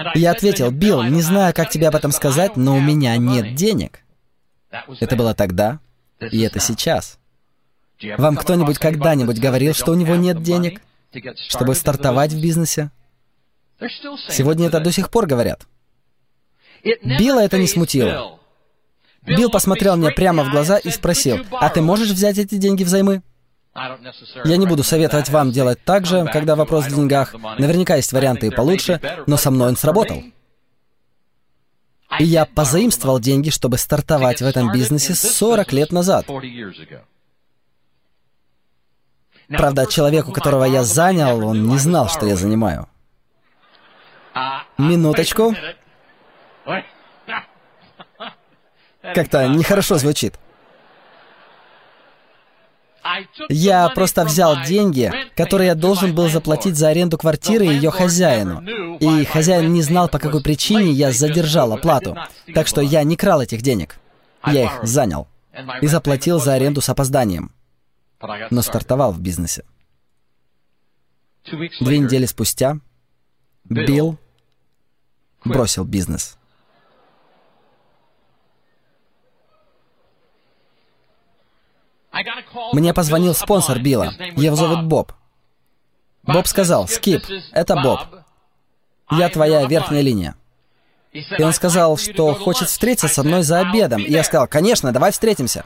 Я ответил: «Билл, не знаю, как тебе об этом сказать, но у меня нет денег». Это было тогда, и это сейчас. Вам кто-нибудь когда-нибудь говорил, что у него нет денег, чтобы стартовать в бизнесе? Сегодня это до сих пор говорят. Билла это не смутило. Билл посмотрел мне прямо в глаза и спросил: «А ты можешь взять эти деньги взаймы?» Я не буду советовать вам делать так же, когда вопрос в деньгах. Наверняка есть варианты и получше, но со мной он сработал. И я позаимствовал деньги, чтобы стартовать в этом бизнесе 40 лет назад. Правда, человек, у которого я занял, он не знал, что я занимаю. Минуточку. Как-то нехорошо звучит. Я просто взял деньги, которые я должен был заплатить за аренду квартиры ее хозяину. И хозяин не знал, по какой причине я задержал оплату. Так что я не крал этих денег. Я их занял. И заплатил за аренду с опозданием. Но стартовал в бизнесе. 2 недели спустя Билл бросил бизнес. Мне позвонил спонсор Билла. Его зовут Боб. Боб сказал: «Скип, это Боб. Я твоя верхняя линия». И он сказал, что хочет встретиться со мной за обедом. И я сказал: «Конечно, давай встретимся».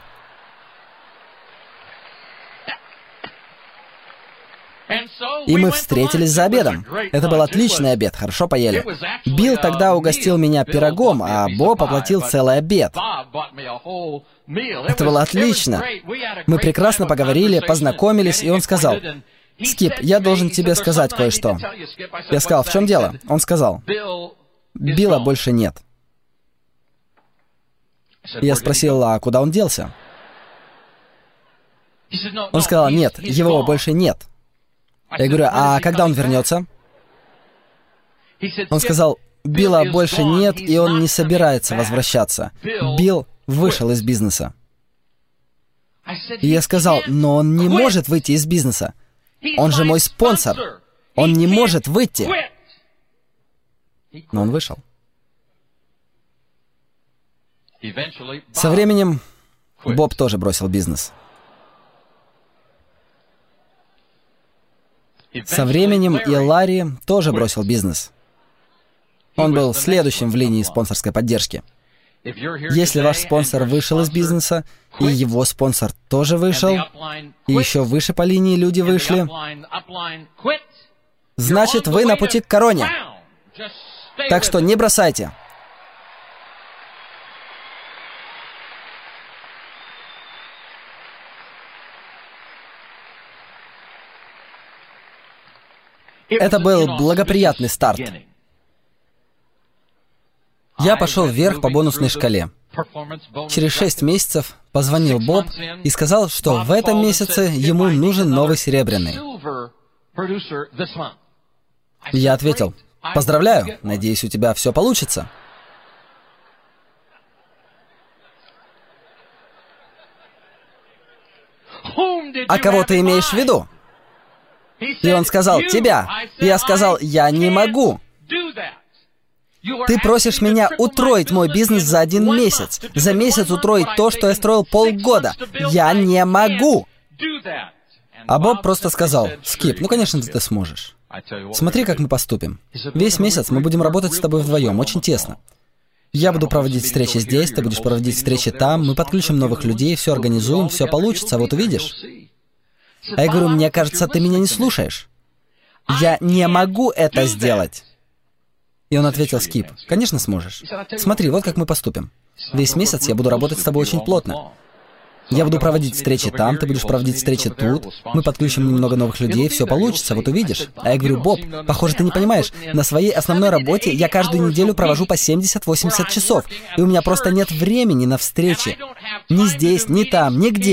И мы встретились за обедом. Это был отличный обед, хорошо поели. Билл тогда угостил меня пирогом, а Боб оплатил целый обед. Это было отлично. Мы прекрасно поговорили, познакомились, и он сказал: «Скип, я должен тебе сказать кое-что». Я сказал: «В чем дело?» Он сказал: «Билла больше нет». Я спросил: «А куда он делся?» Он сказал: «Нет, его больше нет». Я говорю: «А когда он вернется?» Он сказал: «Билла больше нет, и он не собирается возвращаться. Билл вышел из бизнеса». И я сказал: «Но он не может выйти из бизнеса. Он же мой спонсор. Он не может выйти». Но он вышел. Со временем Боб тоже бросил бизнес. Со временем и Ларри тоже бросил бизнес. Он был следующим в линии спонсорской поддержки. Если ваш спонсор вышел из бизнеса, и его спонсор тоже вышел, и еще выше по линии люди вышли, значит, вы на пути к короне. Так что не бросайте. Это был благоприятный старт. Я пошел вверх по бонусной шкале. Через 6 месяцев позвонил Боб и сказал, что в этом месяце ему нужен новый серебряный. Я ответил: «Поздравляю, надеюсь, у тебя все получится». «А кого ты имеешь в виду?» И он сказал: «Тебя». И я сказал: «Я не могу. Ты просишь меня утроить мой бизнес за 1 месяц. За месяц утроить то, что я строил полгода. Я не могу». А Боб просто сказал: «Скип, ну, конечно, ты сможешь. Смотри, как мы поступим. Весь месяц мы будем работать с тобой вдвоем, очень тесно. Я буду проводить встречи здесь, ты будешь проводить встречи там, мы подключим новых людей, все организуем, все получится, вот увидишь». А я говорю: «Мне кажется, ты меня не слушаешь. Я не могу это сделать». И он ответил: «Скип, конечно сможешь. Смотри, вот как мы поступим. Весь месяц я буду работать с тобой очень плотно. Я буду проводить встречи там, ты будешь проводить встречи тут, мы подключим немного новых людей, все получится, вот увидишь». А я говорю: «Боб, похоже, ты не понимаешь, на своей основной работе я каждую неделю провожу по 70-80 часов, и у меня просто нет времени на встречи. Ни здесь, ни там, нигде.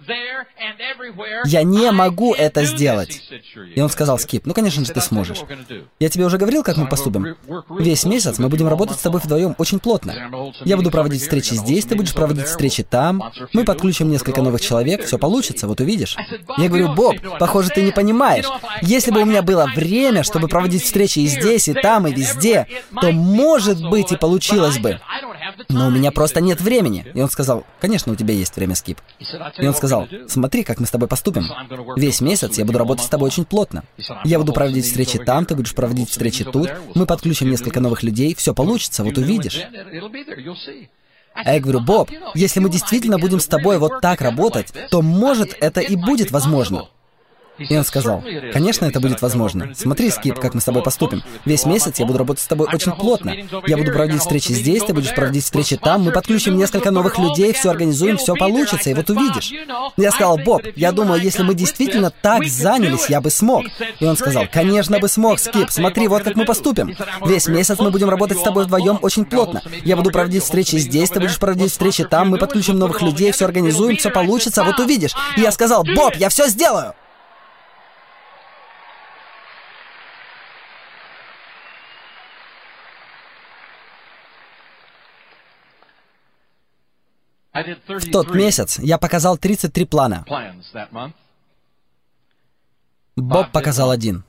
Я не могу это сделать. И он сказал: Скип, ну, конечно же, ты сможешь. Я тебе уже говорил, как мы поступим. Весь месяц мы будем работать с тобой вдвоем очень плотно. Я буду проводить встречи здесь, ты будешь проводить встречи там. Мы подключим несколько новых человек, все получится, вот увидишь. Я говорю: Боб, похоже, ты не понимаешь. Если бы у меня было время, чтобы проводить встречи и здесь, и там, и везде, то, может быть, и получилось бы. Но у меня просто нет времени. И он сказал: конечно, у тебя есть время, Скип. И он сказал: смотри, как мы с тобой поступим. Весь месяц я буду работать с тобой очень плотно. Я буду проводить встречи там, ты будешь проводить встречи тут. Мы подключим несколько новых людей, все получится, вот увидишь. А я говорю: Боб, если мы действительно будем с тобой вот так работать, то, может, это и будет возможно. И он сказал: конечно, это будет возможно. Смотри, Скип, как мы с тобой поступим. Весь месяц я буду работать с тобой очень плотно. Я буду проводить встречи здесь, ты будешь проводить встречи там, мы подключим несколько новых людей, все организуем, все получится, и вот увидишь. Я сказал: Боб, я думаю, если мы действительно так занялись, я бы смог. И он сказал: конечно бы смог, Скип, смотри, вот как мы поступим. Весь месяц мы будем работать с тобой вдвоем очень плотно. Я буду проводить встречи здесь, ты будешь проводить встречи там, мы подключим новых людей, все организуем, все получится, вот увидишь. И я сказал: Боб, я все сделаю. В тот месяц я показал 33 плана. Боб показал один.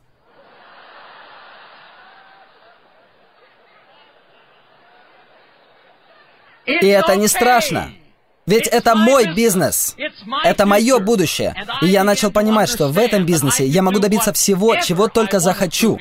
И это не страшно. Ведь это мой бизнес. Это мое будущее. И я начал понимать, что в этом бизнесе я могу добиться всего, чего только захочу.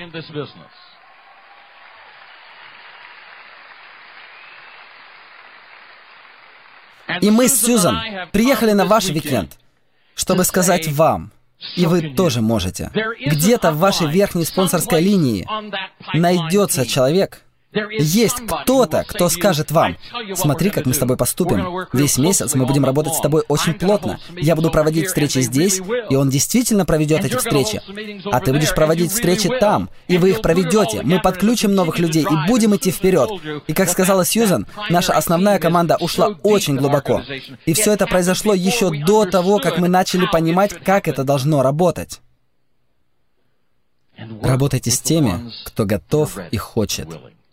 И мы с Сьюзан приехали на ваш уикенд, чтобы сказать вам, и вы тоже можете. Где-то в вашей верхней спонсорской линии найдется человек, есть кто-то, кто скажет вам: смотри, как мы с тобой поступим. Весь месяц мы будем работать с тобой очень плотно. Я буду проводить встречи здесь, и он действительно проведет эти встречи. А ты будешь проводить встречи там, и вы их проведете. Мы подключим новых людей и будем идти вперед. И как сказала Сьюзан, наша основная команда ушла очень глубоко. И все это произошло еще до того, как мы начали понимать, как это должно работать. Работайте с теми, кто готов и хочет.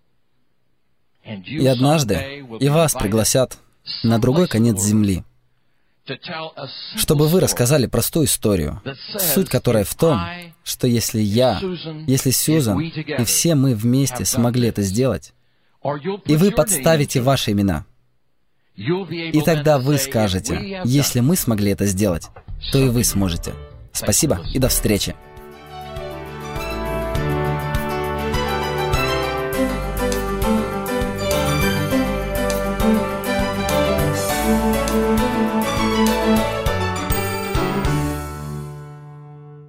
И однажды и вас пригласят на другой конец земли, чтобы вы рассказали простую историю, суть которой в том, что если Сьюзан и все мы вместе смогли это сделать, и вы подставите ваши имена, и тогда вы скажете: если мы смогли это сделать, то и вы сможете. Спасибо и до встречи.